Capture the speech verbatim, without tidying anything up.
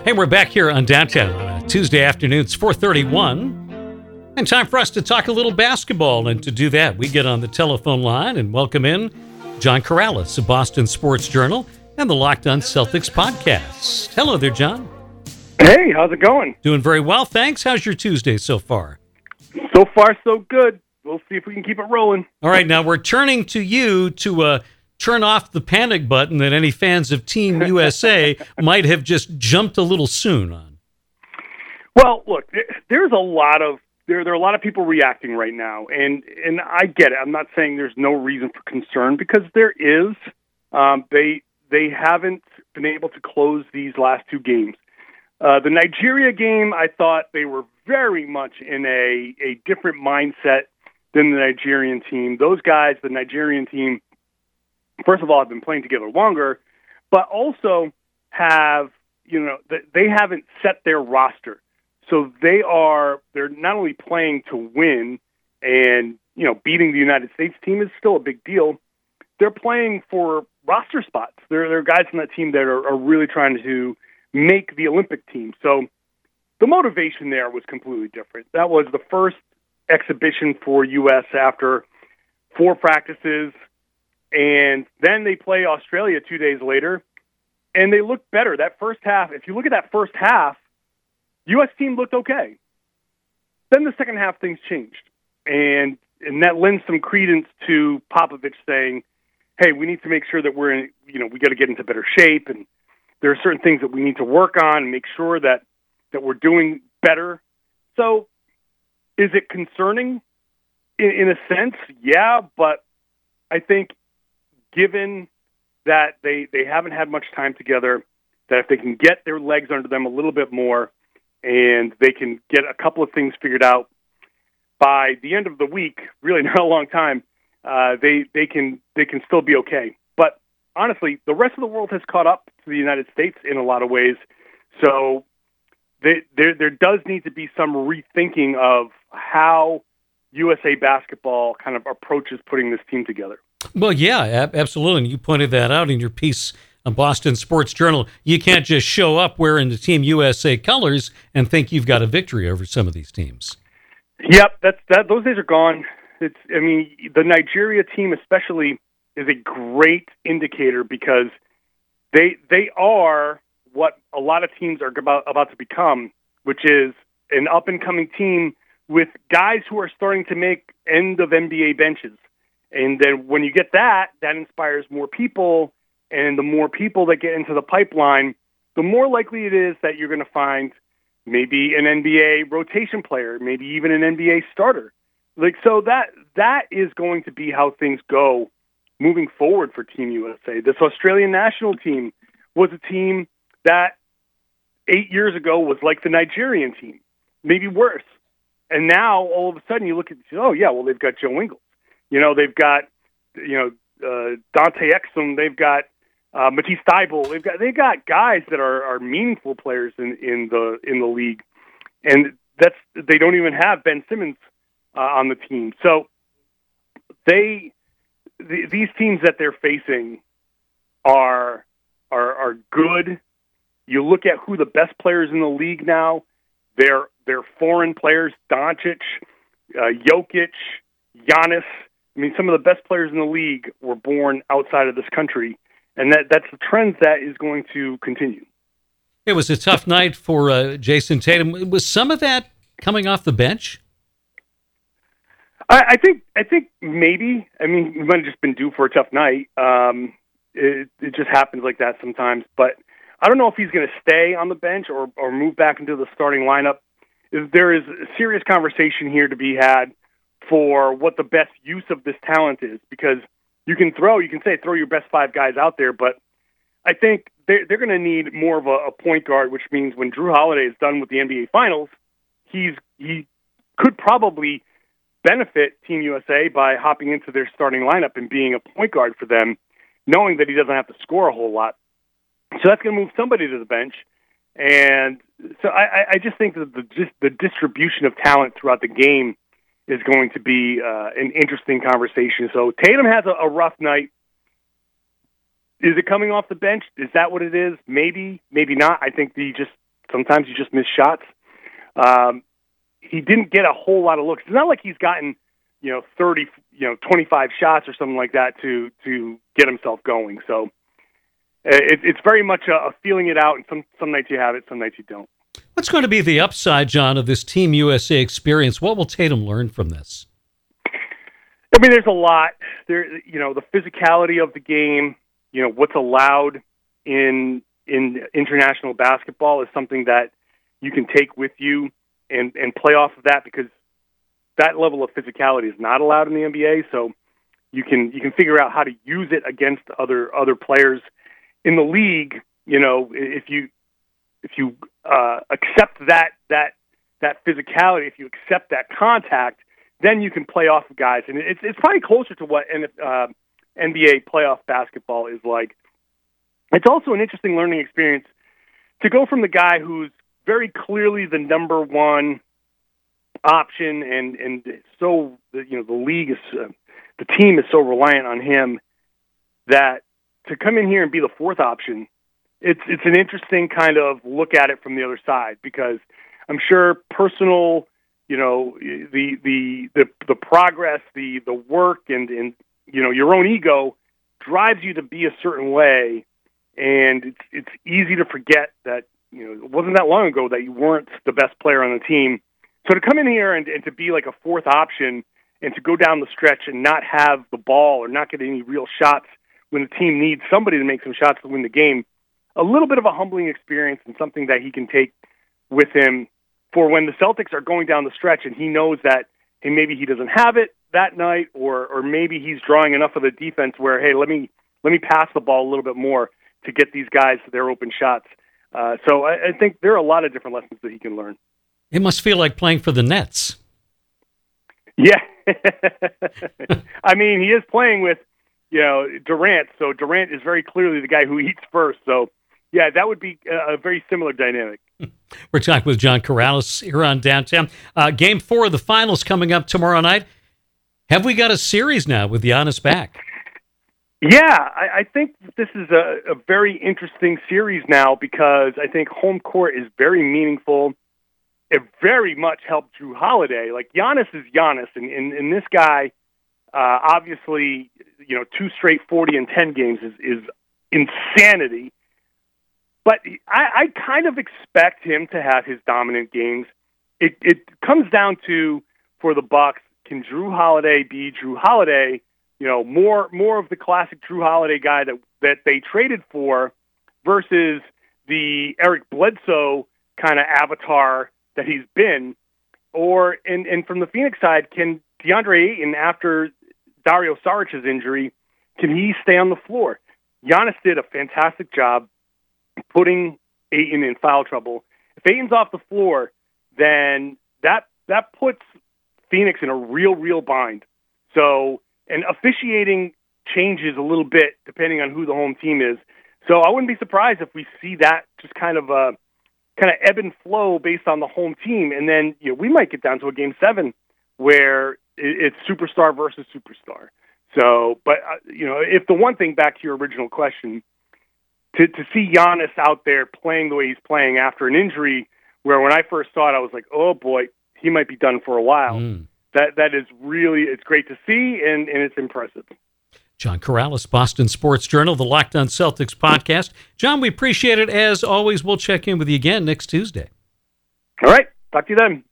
Hey, we're back here on Downtown on a Tuesday afternoon. It's four thirty-one, and time for us to talk a little basketball. And to do that, we get on the telephone line and welcome in John Karalis of Boston Sports Journal and the Locked On Celtics podcast. Hello there, John. Hey, how's it going? Doing very well, thanks. How's your Tuesday so far? So far, so good. We'll see if we can keep it rolling. All right, now we're turning to you to uh, turn off the panic button that any fans of Team U S A might have just jumped a little soon on. Well, look, there's a lot of there. There are a lot of people reacting right now, and and I get it. I'm not saying there's no reason for concern because there is. Um, they they haven't been able to close these last two games. Uh, the Nigeria game, I thought they were very much in a, a different mindset than the Nigerian team. Those guys, the Nigerian team, first of all, have been playing together longer, but also have, you know, they haven't set their roster. So they are, they're not only playing to win and, you know, beating the United States team is still a big deal. They're playing for roster spots. There, there are guys on that team that are, are really trying to make the Olympic team. So the motivation there was completely different. That was the first exhibition for U S after four practices, and then they play Australia two days later, and they looked better. That first half, if you look at that first half, U S team looked okay. Then the second half, things changed, and and that lends some credence to Popovich saying, hey, we need to make sure that we're in, you know, we got to get into better shape, and there are certain things that we need to work on and make sure that, that we're doing better. So is it concerning in, in a sense? Yeah, but I think given that they, they haven't had much time together, that if they can get their legs under them a little bit more and they can get a couple of things figured out by the end of the week, really not a long time, uh, they, they can they can still be okay. But honestly, the rest of the world has caught up to the United States in a lot of ways. So they, there there does need to be some rethinking of how U S A basketball kind of approaches putting this team together. Well, yeah, ab- absolutely. And you pointed that out in your piece on Boston Sports Journal. You can't just show up wearing the Team U S A colors and think you've got a victory over some of these teams. Yep, that's that. Those days are gone. It's, I mean, the Nigeria team especially is a great indicator because they they are what a lot of teams are about about to become, which is an up and coming team with guys who are starting to make end of N B A benches. And then when you get that, that inspires more people, and the more people that get into the pipeline, the more likely it is that you're going to find maybe an N B A rotation player, maybe even an N B A starter. Like, so that that is going to be how things go moving forward for Team U S A. This Australian national team was a team that eight years ago was like the Nigerian team, maybe worse. And now all of a sudden you look at, oh yeah, well they've got Joe Ingles. You know, they've got, you know, uh, Dante Exum. They've got uh, Matisse Thybulle. They've got they got guys that are, are meaningful players in, in the in the league, and that's they don't even have Ben Simmons uh, on the team. So they the, these teams that they're facing are are are good. You look at who the best players in the league now. They're they're foreign players: Doncic, uh, Jokic, Giannis. I mean, some of the best players in the league were born outside of this country, and that, that's a trend that is going to continue. It was a tough night for uh, Jason Tatum. Was some of that coming off the bench? I, I think I think maybe. I mean, we might have just been due for a tough night. Um, it, it just happens like that sometimes. But I don't know if he's going to stay on the bench or, or move back into the starting lineup. There is a serious conversation here to be had for what the best use of this talent is, because you can throw, you can say throw your best five guys out there, but I think they're, they're going to need more of a, a point guard, which means when Drew Holiday is done with the N B A Finals, he's he could probably benefit Team U S A by hopping into their starting lineup and being a point guard for them, knowing that he doesn't have to score a whole lot. So that's going to move somebody to the bench. And so I, I just think that the, just the distribution of talent throughout the game is going to be uh, an interesting conversation. So Tatum has a, a rough night. Is it coming off the bench? Is that what it is? Maybe, maybe not. I think he just sometimes you just miss shots. Um, he didn't get a whole lot of looks. It's not like he's gotten, you know, thirty, you know, twenty-five shots or something like that to to get himself going. So it, it's very much a, a feeling it out, and some some nights you have it, some nights you don't. What's going to be the upside, John, of this Team U S A experience? What will Tatum learn from this? I mean, there's a lot. There, you know, the physicality of the game. You know, what's allowed in in international basketball is something that you can take with you and and play off of that, because that level of physicality is not allowed in the N B A. So you can you can figure out how to use it against other other players in the league. You know, if you if you uh, accept that that that physicality, if you accept that contact, then you can play off of guys, and it's it's probably closer to what uh, N B A playoff basketball is like. It's also an interesting learning experience to go from the guy who's very clearly the number one option, and and so you know the league is uh, the team is so reliant on him, that to come in here and be the fourth option, it's it's an interesting kind of look at it from the other side, because I'm sure personal, you know, the the the, the progress, the the work, and and you know your own ego drives you to be a certain way, and it's it's easy to forget that, you know, it wasn't that long ago that you weren't the best player on the team. So to come in here and, and to be like a fourth option, and to go down the stretch and not have the ball or not get any real shots when the team needs somebody to make some shots to win the game, a little bit of a humbling experience, and something that he can take with him for when the Celtics are going down the stretch and he knows that, hey, maybe he doesn't have it that night, or or maybe he's drawing enough of the defense where, hey, let me let me pass the ball a little bit more to get these guys their open shots. Uh, so I, I think there are a lot of different lessons that he can learn. It must feel like playing for the Nets. Yeah. I mean, he is playing with, you know, Durant, so Durant is very clearly the guy who eats first. So, yeah, that would be a, a very similar dynamic. We're talking with John Karalis here on Downtown. Uh, game four of the finals coming up tomorrow night. Have we got a series now with Giannis back? Yeah, I, I think this is a, a very interesting series now, because I think home court is very meaningful. It very much helped Drew Holiday. Like, Giannis is Giannis, and, and, and this guy, uh, obviously, you know, two straight forty and ten games is, is insanity. But I, I kind of expect him to have his dominant games. It, it comes down to, for the Bucks, can Drew Holiday be Drew Holiday? You know, more more of the classic Drew Holiday guy that that they traded for, versus the Eric Bledsoe kind of avatar that he's been. Or, and, and from the Phoenix side, can DeAndre Ayton, after Dario Saric's injury, can he stay on the floor? Giannis did a fantastic job putting Ayton in foul trouble. If Ayton's off the floor, then that that puts Phoenix in a real, real bind. So, and officiating changes a little bit depending on who the home team is. So I wouldn't be surprised if we see that just kind of uh, kind of ebb and flow based on the home team. And then, you know, we might get down to a game seven where it's superstar versus superstar. So, but, uh, you know, if the one thing, back to your original question, to, to see Giannis out there playing the way he's playing after an injury, where when I first saw it, I was like, oh boy, he might be done for a while. Mm. That that is really, it's great to see, and, and it's impressive. John Karalis, Boston Sports Journal, the Locked On Celtics podcast. John, we appreciate it as always. We'll check in with you again next Tuesday. All right. Talk to you then.